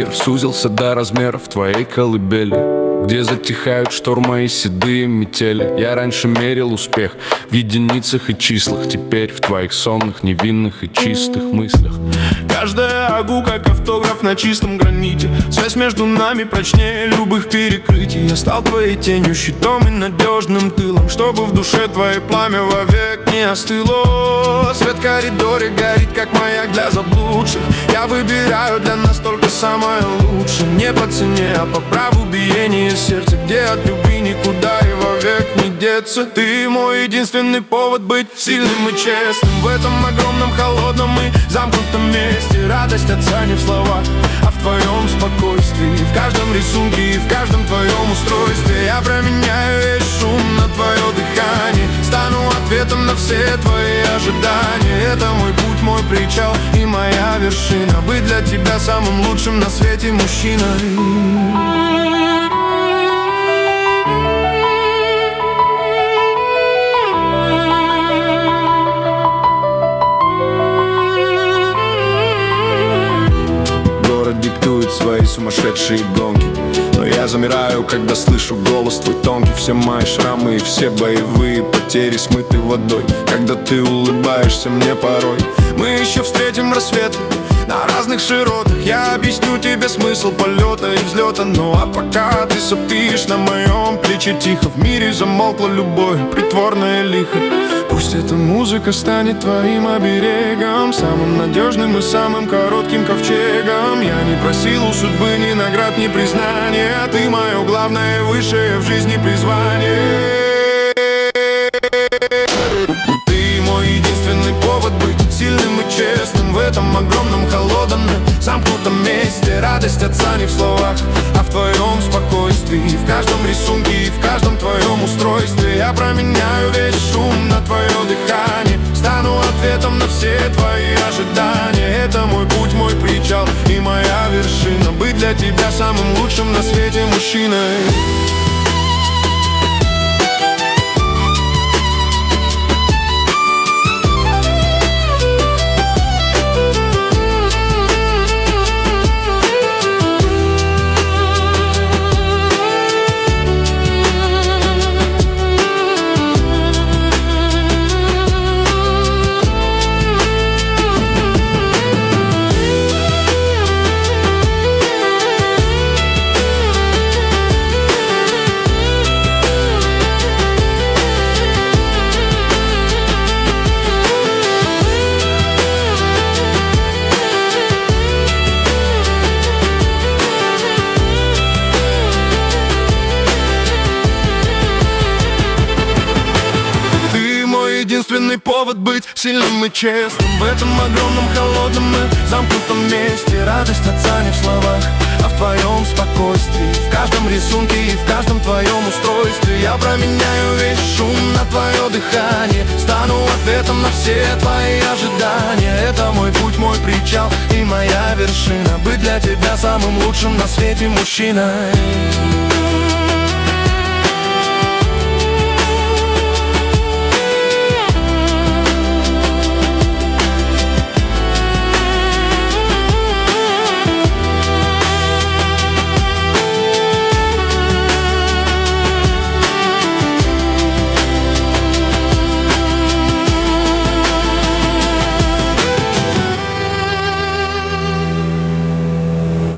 мир сузился до размеров твоей колыбели, где затихают штормы и седые метели. Я раньше мерил успех в единицах и числах, теперь в твоих сонных, невинных и чистых мыслях. Каждая агу, как автограф на чистом граните. Связь между нами прочнее любых перекрытий. Я стал твоей тенью, щитом и надежным тылом, чтобы в душе твоей пламя вовек не остыло. Свет в коридоре горит, как маяк для заблудших. Я выбираю для нас только самое лучшее. Не по цене, а по праву биения сердца, где от любви никуда и вовек не деться. Ты мой единственный повод быть сильным и честным в этом огромном, холодном и замкнутом месте. Радость отца не в словах, а в твоем спокойствии, в каждом рисунке и в каждом твоем устройстве. Я променяю весь шум на твое дыхание, стану ответом на все твои ожидания. Это мой путь, мой причал и моя вершина, быть для тебя самым лучшим на свете мужчиной. Диктует свои сумасшедшие гонки, но я замираю, когда слышу голос твой тонкий. Все мои шрамы и все боевые потери смыты водой, когда ты улыбаешься мне порой. Мы еще встретим рассветы на разных широтах. Я объясню тебе смысл полета и взлета. Ну а пока ты сопишь на моем плече тихо, в мире замолкла любовь, притворная лихо. Пусть эта музыка станет твоим оберегом, самым надежным и самым коротким ковчегом. Я не просил у судьбы ни наград, ни признания. Ты мое главное, высшее в жизни призвание. Ты мой единственный повод быть сильным и честным в этом огромном, холодном, замкнутом месте. Радость отца не в словах, а в твоем спокойствии, в каждом рисунке и в каждом твоем устройстве. Я променяю весь шум на твое дыхание, стану ответом на все твои ожидания. Это мой путь, мой причал и моя вершина, быть для тебя самым лучшим на свете мужчиной. Единственный повод быть сильным и честным в этом огромном, холодном и замкнутом месте. Радость отца не в словах, а в твоем спокойствии, в каждом рисунке и в каждом твоем устройстве. Я променяю весь шум на твое дыхание, стану ответом на все твои ожидания. Это мой путь, мой причал и моя вершина, быть для тебя самым лучшим на свете мужчиной.